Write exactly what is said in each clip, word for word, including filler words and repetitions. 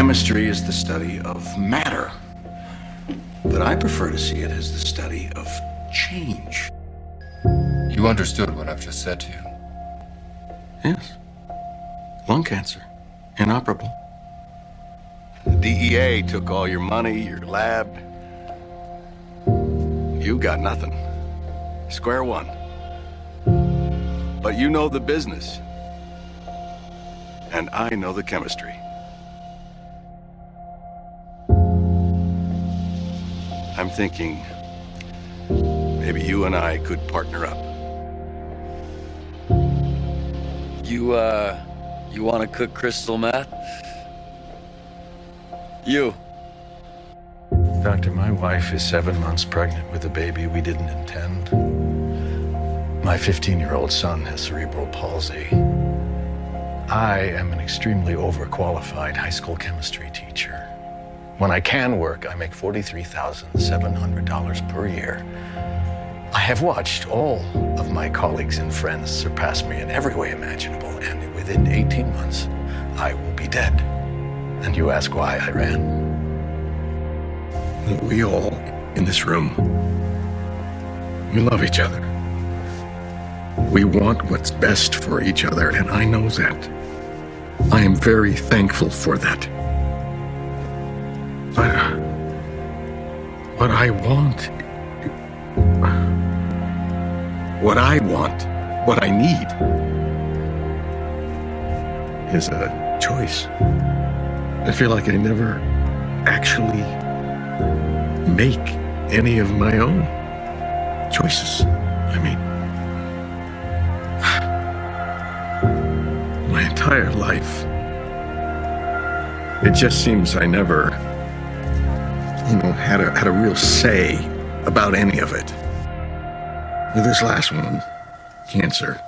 chemistry is the study of matter, but I prefer to see it as the study of change. You understood what I've just said to you? Yes. Lung cancer. Inoperable. The D E A took all your money, your lab. You got nothing. Square one. But you know the business. And I know the chemistry. I'm thinking maybe you and I could partner up. You, uh, you want to cook crystal meth? You. Doctor, my wife is seven months pregnant with a baby we didn't intend. My fifteen-year-old son has cerebral palsy. I am an extremely overqualified high school chemistry teacher. When I can work, I make forty-three thousand seven hundred dollars per year. I have watched all of my colleagues and friends surpass me in every way imaginable, and within eighteen months, I will be dead. And you ask why I ran? We all in this room, we love each other. We want what's best for each other, and I know that. I am very thankful for that. But uh, what I want, what I want, what I need is a choice. I feel like I never actually make any of my own choices. I mean, my entire life, it just seems I never, you know, had a, had a real say about any of it. This last one, cancer.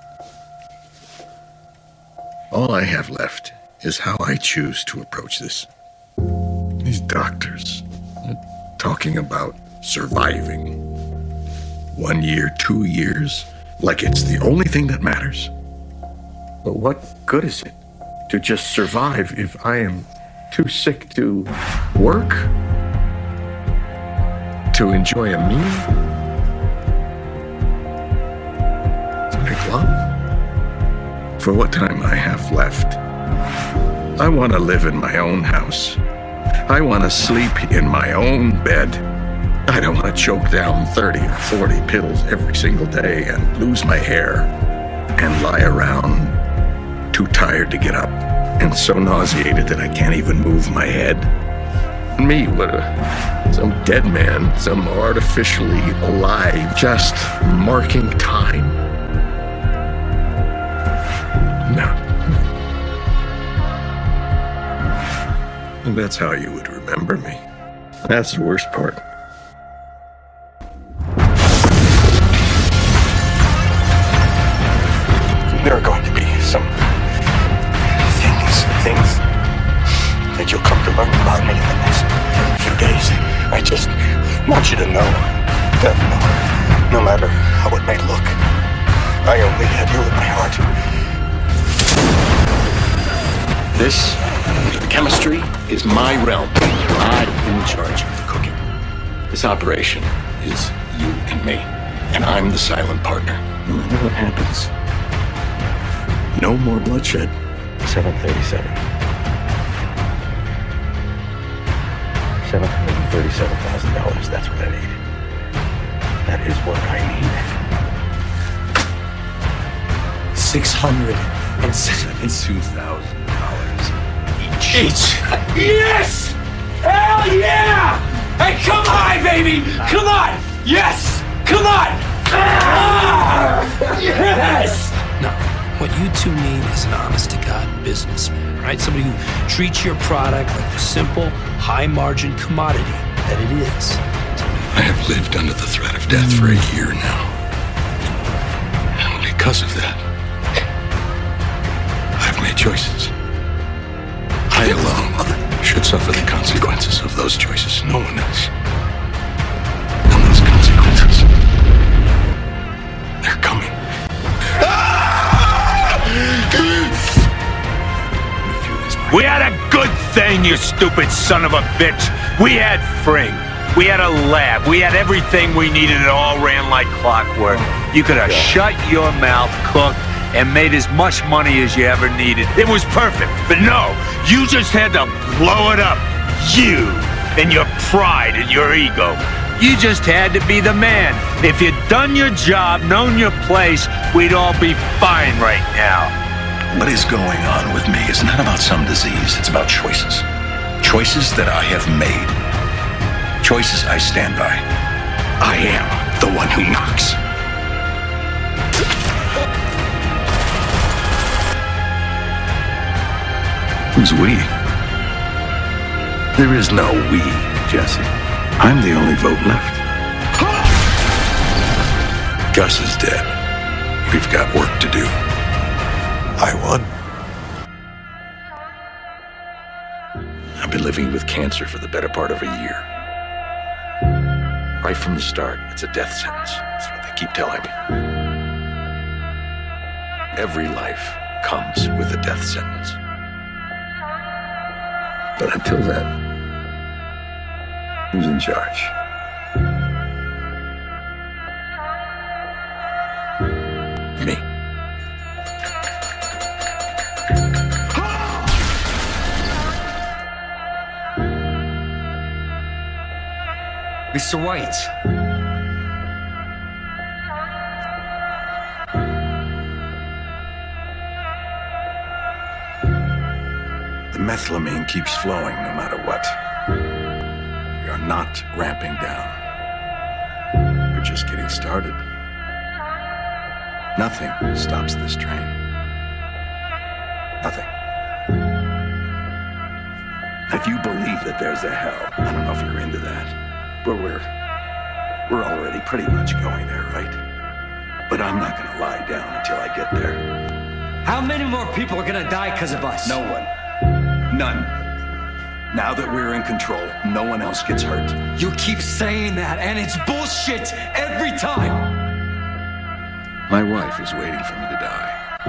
All I have left is how I choose to approach this. These doctors are talking about surviving. One year, two years, like it's the only thing that matters. But what good is it to just survive if I am too sick to work? To enjoy a meal? To make love? For what time I have left, I want to live in my own house. I want to sleep in my own bed. I don't want to choke down thirty or forty pills every single day and lose my hair and lie around too tired to get up and so nauseated that I can't even move my head. And me, what a, some dead man, some artificially alive, just marking time. No. And that's how you would remember me. That's the worst part. There are going to be some things, things that you'll come to learn about me in the next few days. I just want you to know that no, no matter how it may look, I only have you in my heart. This, the chemistry, is my realm. I'm in charge of the cooking. This operation is you and me, and I'm the silent partner. No matter what happens, no more bloodshed. seven thirty-seven. seven hundred thirty-seven thousand dollars, that's what I need. That is what I need. six hundred seventy-two thousand dollars each. Each? Yes! Hell yeah! Hey, come on, baby! Come on! Yes! Come on! Ah! Yes! No. What you two need is an honest-to-God businessman, right? Somebody who treats your product like the simple, high-margin commodity that it is. I have lived under the threat of death for a year now. And because of that, I've made choices. I alone should suffer the consequences of those choices, no one else. And those consequences, they're coming. We had a good thing Listen, you stupid son of a bitch. We had Fring. We had a lab. We had everything we needed. It all ran like clockwork. You could have shut your mouth, cooked, and made as much money as you ever needed. It was perfect. But no, you just had to blow it up. You and your pride and your ego. You just had to be the man. If you'd done your job, known your place, we'd all be fine right now. What is going on with me is not about some disease. It's about choices. Choices that I have made. Choices I stand by. I am the one who knocks. Who's we? There is no we, Jesse. I'm the only vote left. Gus is dead. We've got work to do. I won. I've been living with cancer for the better part of a year. Right from the start, it's a death sentence. That's what they keep telling me. Every life comes with a death sentence. But until then, who's in charge? Me. Mister White. The methylamine keeps flowing no matter what. We are not ramping down. We're just getting started. Nothing stops this train. Nothing. If you believe that there's a hell, I don't know if you're into that, but we're we're already pretty much going there, right? But I'm not gonna lie down until I get there. How many more people are gonna die because of us? No one. None. Now that we're in control, no one else gets hurt. You keep saying that, and it's bullshit every time. My wife is waiting for me to die.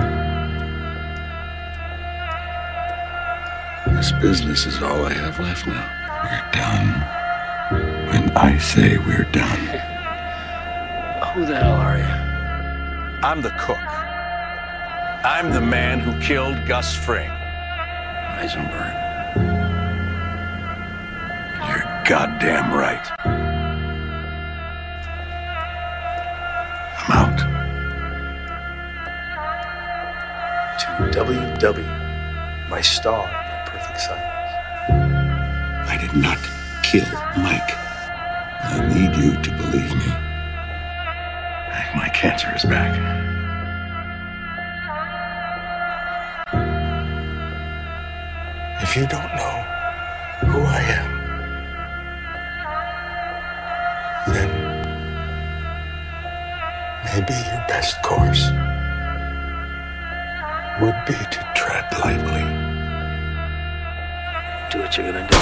This business is all I have left now. We're done. When I say we're done. Who the hell are you? I'm the cook. I'm the man who killed Gus Fring. Heisenberg. You're goddamn right. I'm out. To W W, my star, my perfect silence. I did not kill Mike. I need you to believe me. My cancer is back. If you don't know who I am, then maybe your best course would be to tread lightly. Do what you're gonna do.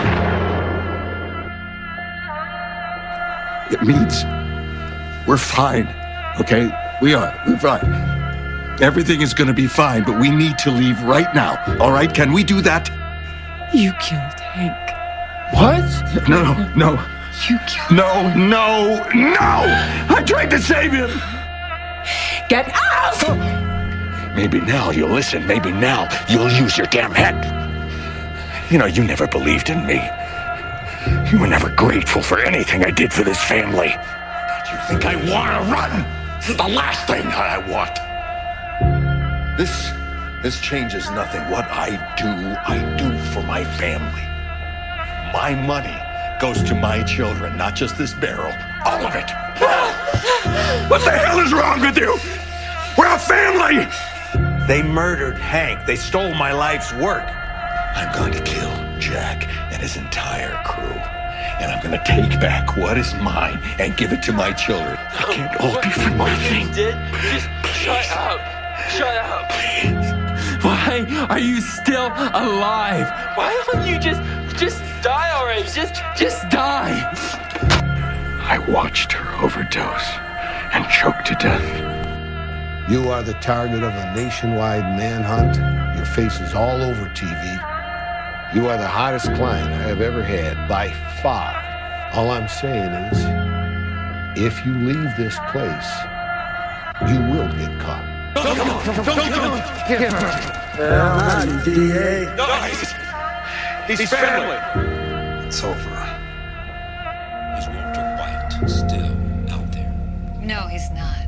It means we're fine, okay? We are. We're fine. Everything is gonna be fine, but we need to leave right now, all right? Can we do that? You killed Hank. What? No, no, no. You killed No, no, no! I tried to save him! Get out! Maybe now you'll listen. Maybe now you'll use your damn head. You know, you never believed in me. You were never grateful for anything I did for this family. Do you think I want to run? This is the last thing I want. This, this changes nothing. What I do, I do for my family. My money goes to my children, not just this barrel. All of it. What the hell is wrong with you? We're a family! They murdered Hank. They stole my life's work. I'm going to kill Jack and his entire crew. And I'm going to take back what is mine and give it to my children. It can't all be for nothing. Did? Just shut up. Shut up. Please. Why are you still alive? Why don't you just, just die already? Just, just die. I watched her overdose and choke to death. You are the target of a nationwide manhunt. Your face is all over T V. You are the hottest client I have ever had, by far. All I'm saying is, if you leave this place, you will get caught. Don't, don't, don't, don't, don't, Get hurt. Well, not D A. No, he's, he's, he's family. family. It's over. Is Walter White still out there? No, he's not.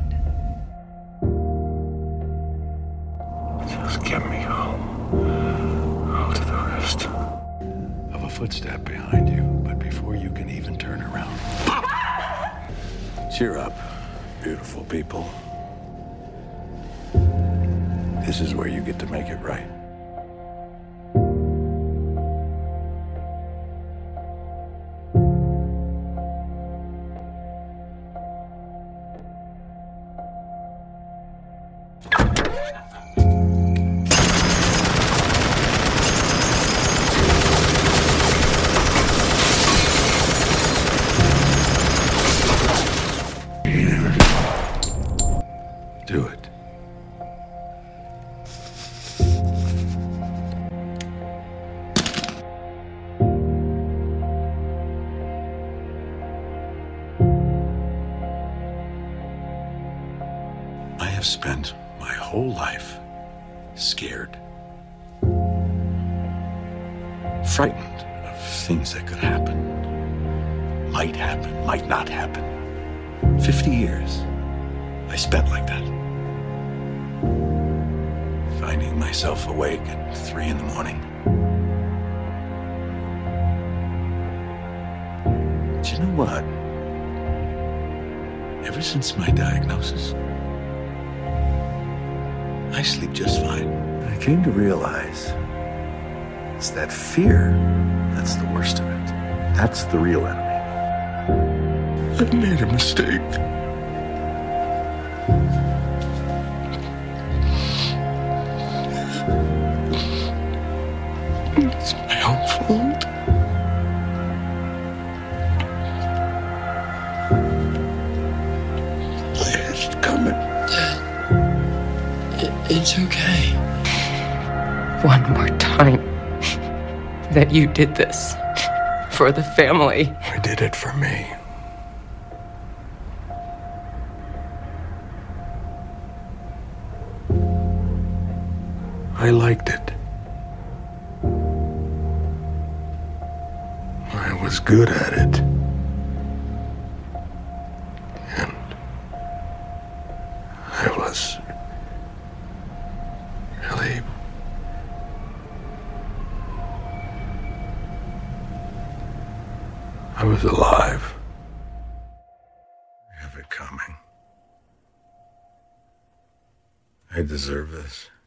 Just get me home. I'll do the rest. Of a footstep behind you, but before you can even turn around. Cheer up, beautiful people. This is where you get to make it right. Do it. I have spent my whole life scared, frightened of things that could happen, might happen, might not happen. Fifty years I spent like that. Finding myself awake at three in the morning. But you know what? Ever since my diagnosis, I sleep just fine. I came to realize it's that fear that's the worst of it. That's the real enemy. I made a mistake. It's my own fault. I had it coming. It, it's okay. One more time that you did this for the family. I did it for me. I liked it. I was good at it. And I was really I was alive. I have it coming. I deserve this.